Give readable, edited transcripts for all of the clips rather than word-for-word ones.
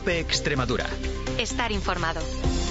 COPE Extremadura. Estar informado.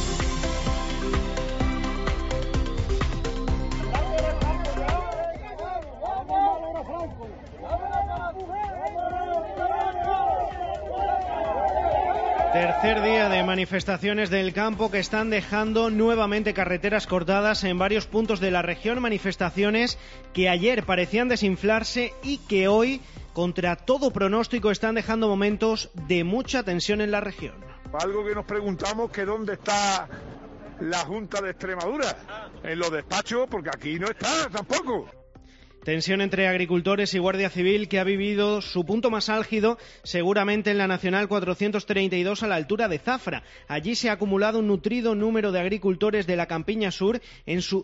Tercer día de manifestaciones del campo que están dejando nuevamente carreteras cortadas en varios puntos de la región. Manifestaciones que ayer parecían desinflarse y que hoy, contra todo pronóstico, están dejando momentos de mucha tensión en la región. Algo que nos preguntamos que dónde está la Junta de Extremadura, en los despachos, porque aquí no está tampoco. Tensión entre agricultores y Guardia Civil que ha vivido su punto más álgido seguramente en la Nacional 432 a la altura de Zafra. Allí se ha acumulado un nutrido número de agricultores de la Campiña Sur en su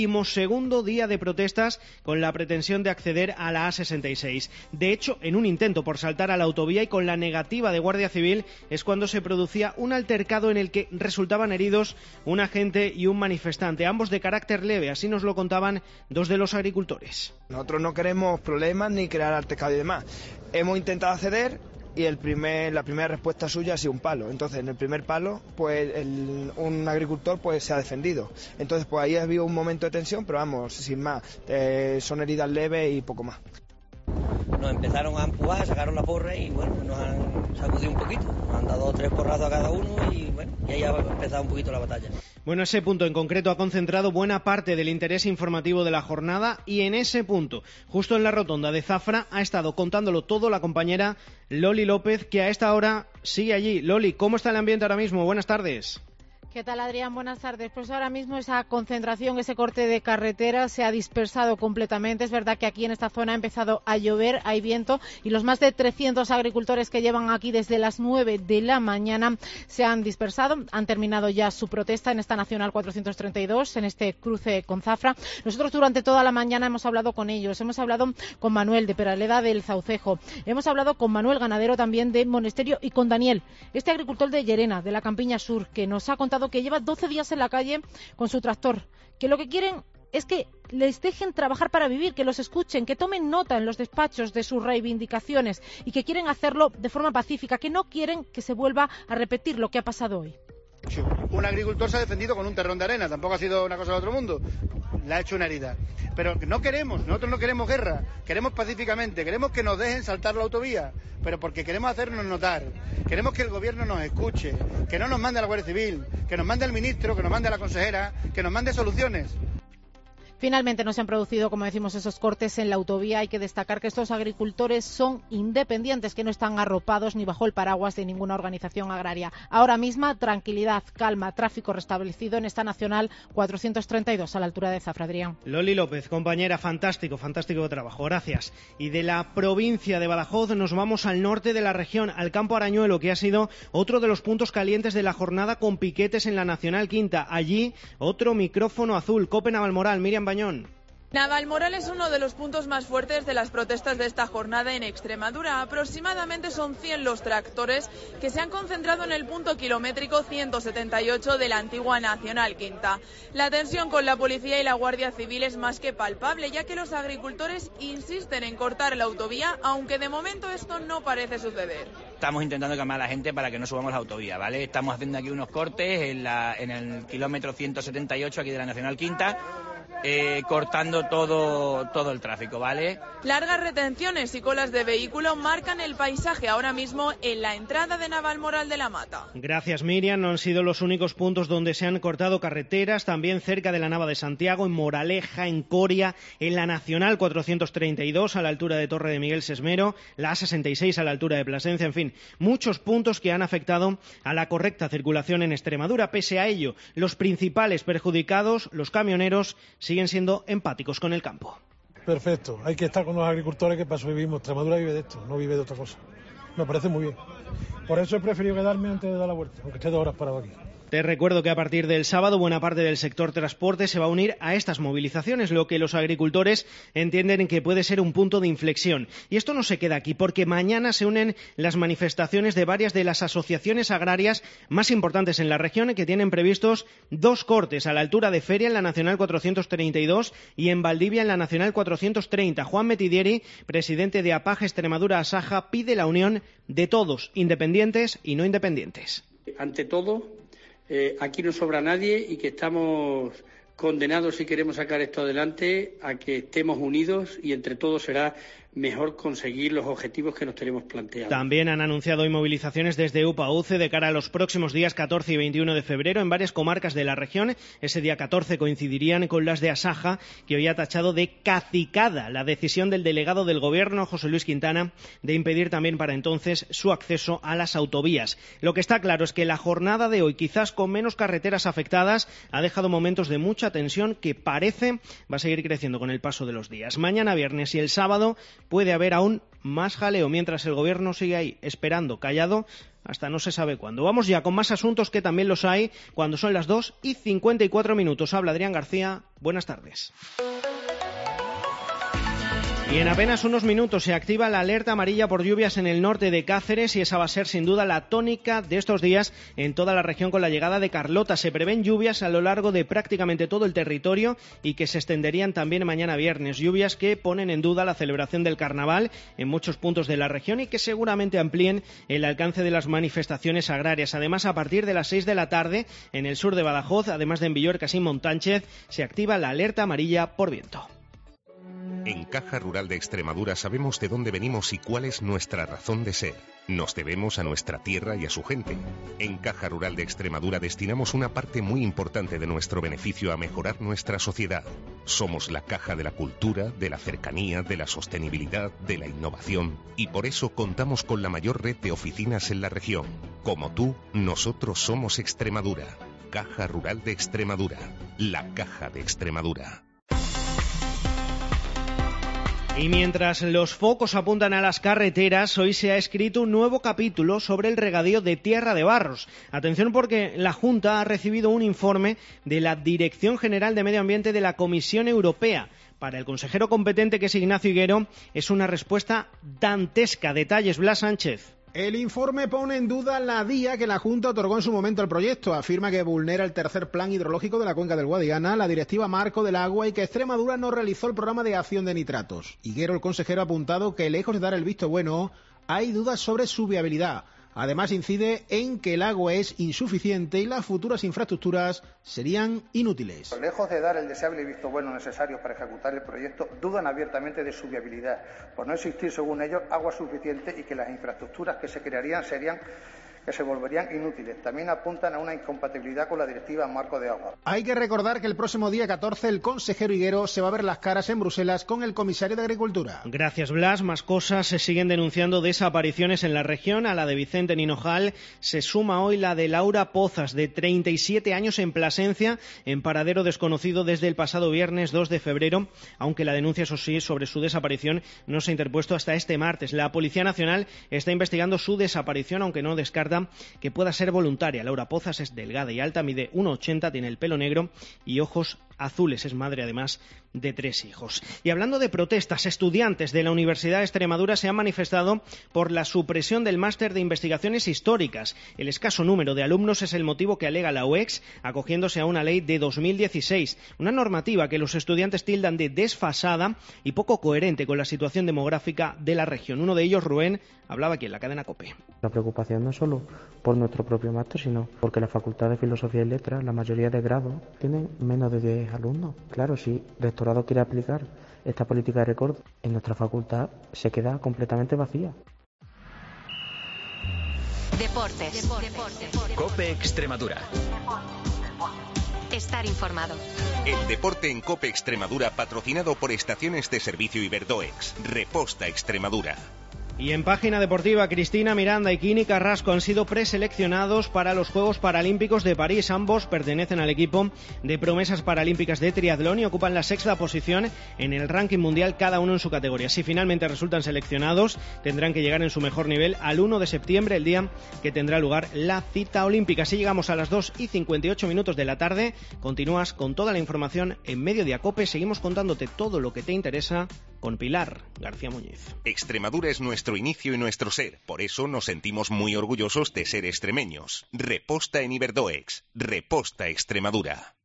12º día de protestas con la pretensión de acceder a la A66. De hecho, en un intento por saltar a la autovía y con la negativa de Guardia Civil es cuando se producía un altercado en el que resultaban heridos un agente y un manifestante, ambos de carácter leve, así nos lo contaban dos de los agricultores. Nosotros no queremos problemas ni crear altercado y demás. Hemos intentado acceder y la primera respuesta suya ha sido un palo. Entonces, en el primer palo, pues un agricultor pues se ha defendido. Entonces, pues ahí ha habido un momento de tensión, pero vamos, sin más, son heridas leves y poco más. Nos empezaron a empujar, sacaron la porra y bueno, nos han sacudido un poquito. Nos han dado 3 porrazos a cada uno y bueno, y ahí ha empezado un poquito la batalla. Bueno, ese punto en concreto ha concentrado buena parte del interés informativo de la jornada y en ese punto, justo en la rotonda de Zafra, ha estado contándolo todo la compañera Loli López, que a esta hora sigue allí. Loli, ¿cómo está el ambiente ahora mismo? Buenas tardes. ¿Qué tal, Adrián? Buenas tardes. Pues ahora mismo esa concentración, ese corte de carretera se ha dispersado completamente. Es verdad que aquí en esta zona ha empezado a llover, hay viento y los más de 300 agricultores que llevan aquí desde las 9 de la mañana se han dispersado. Han terminado ya su protesta en esta Nacional 432, en este cruce con Zafra. Nosotros durante toda la mañana hemos hablado con ellos. Hemos hablado con Manuel de Peraleda del Zaucejo. Hemos hablado con Manuel, ganadero también de Monesterio, y con Daniel, este agricultor de Llerena, de la Campiña Sur, que nos ha contado que lleva 12 días en la calle con su tractor, que lo que quieren es que les dejen trabajar para vivir, que los escuchen, que tomen nota en los despachos de sus reivindicaciones y que quieren hacerlo de forma pacífica, que no quieren que se vuelva a repetir lo que ha pasado hoy. Un agricultor se ha defendido con un terrón de arena, tampoco ha sido una cosa del otro mundo, le ha hecho una herida. Pero nosotros no queremos guerra, queremos pacíficamente, queremos que nos dejen saltar la autovía, pero porque queremos hacernos notar, queremos que el gobierno nos escuche, que no nos mande a la Guardia Civil, que nos mande al ministro, que nos mande a la consejera, que nos mande soluciones. Finalmente no se han producido, como decimos, esos cortes en la autovía. Hay que destacar que estos agricultores son independientes, que no están arropados ni bajo el paraguas de ninguna organización agraria. Ahora misma, tranquilidad, calma, tráfico restablecido en esta Nacional 432 a la altura de Zafra, Adrián. Loli López, compañera, fantástico trabajo, gracias. Y de la provincia de Badajoz nos vamos al norte de la región, al Campo Arañuelo, que ha sido otro de los puntos calientes de la jornada con piquetes en la Nacional Quinta. Allí, otro micrófono azul, COPE Navalmoral, Miriam Bañón. Navalmoral es uno de los puntos más fuertes de las protestas de esta jornada en Extremadura. Aproximadamente son 100 los tractores que se han concentrado en el punto kilométrico 178 de la antigua Nacional Quinta. La tensión con la policía y la Guardia Civil es más que palpable, ya que los agricultores insisten en cortar la autovía, aunque de momento esto no parece suceder. Estamos intentando calmar a la gente para que no subamos la autovía, ¿vale? Estamos haciendo aquí unos cortes en el kilómetro 178 aquí de la Nacional Quinta, cortando todo el tráfico, ¿vale? Largas retenciones y colas de vehículo marcan el paisaje ahora mismo en la entrada de Navalmoral de la Mata. Gracias, Miriam. No han sido los únicos puntos donde se han cortado carreteras, también cerca de la Nava de Santiago, en Moraleja, en Coria, en la Nacional 432 a la altura de Torre de Miguel Sesmero, la A66 a la altura de Plasencia, en fin, muchos puntos que han afectado a la correcta circulación en Extremadura. Pese a ello, los principales perjudicados, los camioneros, siguen siendo empáticos con el campo. Perfecto, hay que estar con los agricultores, que para eso vivimos. Extremadura vive de esto, no vive de otra cosa. Me parece muy bien. Por eso he preferido quedarme antes de dar la vuelta, aunque esté 2 horas parado aquí. Te recuerdo que a partir del sábado buena parte del sector transporte se va a unir a estas movilizaciones, lo que los agricultores entienden que puede ser un punto de inflexión. Y esto no se queda aquí, porque mañana se unen las manifestaciones de varias de las asociaciones agrarias más importantes en la región, que tienen previstos 2 cortes a la altura de Feria en la Nacional 432 y en Valdivia en la Nacional 430. Juan Metidieri, presidente de APAJ Extremadura Asaja, pide la unión de todos, independientes y no independientes. Ante todo, aquí no sobra nadie y que estamos condenados, si queremos sacar esto adelante, a que estemos unidos y entre todos será mejor conseguir los objetivos que nos tenemos planteados. También han anunciado hoy movilizaciones desde UPA-UCE de cara a los próximos días 14 y 21 de febrero en varias comarcas de la región. Ese día 14 coincidirían con las de Asaja, que hoy ha tachado de cacicada la decisión del delegado del Gobierno, José Luis Quintana, de impedir también para entonces su acceso a las autovías. Lo que está claro es que la jornada de hoy, quizás con menos carreteras afectadas, ha dejado momentos de mucha tensión que parece va a seguir creciendo con el paso de los días. Mañana viernes y el sábado puede haber aún más jaleo mientras el Gobierno sigue ahí esperando callado hasta no se sabe cuándo. Vamos ya con más asuntos, que también los hay cuando son las 2:54. Habla Adrián García. Buenas tardes. Y en apenas unos minutos se activa la alerta amarilla por lluvias en el norte de Cáceres, y esa va a ser sin duda la tónica de estos días en toda la región con la llegada de Carlota. Se prevén lluvias a lo largo de prácticamente todo el territorio y que se extenderían también mañana viernes. Lluvias que ponen en duda la celebración del carnaval en muchos puntos de la región y que seguramente amplíen el alcance de las manifestaciones agrarias. Además, a partir de las 6 de la tarde, en el sur de Badajoz, además de en Villorcas y Montánchez, se activa la alerta amarilla por viento. En Caja Rural de Extremadura sabemos de dónde venimos y cuál es nuestra razón de ser. Nos debemos a nuestra tierra y a su gente. En Caja Rural de Extremadura destinamos una parte muy importante de nuestro beneficio a mejorar nuestra sociedad. Somos la caja de la cultura, de la cercanía, de la sostenibilidad, de la innovación, y por eso contamos con la mayor red de oficinas en la región. Como tú, nosotros somos Extremadura. Caja Rural de Extremadura. La Caja de Extremadura. Y mientras los focos apuntan a las carreteras, hoy se ha escrito un nuevo capítulo sobre el regadío de Tierra de Barros. Atención, porque la Junta ha recibido un informe de la Dirección General de Medio Ambiente de la Comisión Europea. Para el consejero competente, que es Ignacio Higuero, es una respuesta dantesca. Detalles, Blas Sánchez. El informe pone en duda la vía que la Junta otorgó en su momento al proyecto. Afirma que vulnera el tercer plan hidrológico de la cuenca del Guadiana, la Directiva Marco del Agua, y que Extremadura no realizó el programa de acción de nitratos. Higuero, el consejero, ha apuntado que, lejos de dar el visto bueno, hay dudas sobre su viabilidad. Además, incide en que el agua es insuficiente y las futuras infraestructuras serían inútiles. Lejos de dar el deseable visto bueno necesario para ejecutar el proyecto, dudan abiertamente de su viabilidad, por no existir, según ellos, agua suficiente, y que las infraestructuras que se crearían se volverían inútiles. También apuntan a una incompatibilidad con la Directiva Marco de Agua. Hay que recordar que el próximo día 14 el consejero Higuero se va a ver las caras en Bruselas con el comisario de Agricultura. Gracias, Blas. Más cosas. Se siguen denunciando desapariciones en la región. A la de Vicente en Hinojal se suma hoy la de Laura Pozas, de 37 años, en Plasencia, en paradero desconocido desde el pasado viernes 2 de febrero, aunque la denuncia, eso sí, sobre su desaparición no se ha interpuesto hasta este martes. La Policía Nacional está investigando su desaparición, aunque no descarta que pueda ser voluntaria. Laura Pozas es delgada y alta, mide 1,80, tiene el pelo negro y ojos azules. Es madre, además, de 3 hijos. Y hablando de protestas, estudiantes de la Universidad de Extremadura se han manifestado por la supresión del máster de investigaciones históricas. El escaso número de alumnos es el motivo que alega la UEX, acogiéndose a una ley de 2016, una normativa que los estudiantes tildan de desfasada y poco coherente con la situación demográfica de la región. Uno de ellos, Rubén, hablaba aquí en la cadena COPE. La preocupación no es solo por nuestro propio máster, sino porque la Facultad de Filosofía y Letras, la mayoría de grados, tienen menos de 10 alumnos. Claro, si el rectorado quiere aplicar esta política de recorte, en nuestra facultad se queda completamente vacía. Deportes. COPE Extremadura. Estar informado. El deporte en COPE Extremadura, patrocinado por Estaciones de Servicio Iberdoex. Reposta Extremadura. Y en página deportiva, Cristina Miranda y Kini Carrasco han sido preseleccionados para los Juegos Paralímpicos de París. Ambos pertenecen al equipo de promesas paralímpicas de triatlón y ocupan la 6ª posición en el ranking mundial, cada uno en su categoría. Si finalmente resultan seleccionados, tendrán que llegar en su mejor nivel al 1 de septiembre, el día que tendrá lugar la cita olímpica. Así llegamos a las 2:58 de la tarde. Continúas con toda la información en Mediodía Cope. Seguimos contándote todo lo que te interesa con Pilar García Muñiz. Extremadura es nuestro inicio y nuestro ser. Por eso nos sentimos muy orgullosos de ser extremeños. Reposta en Iberdoex. Reposta Extremadura.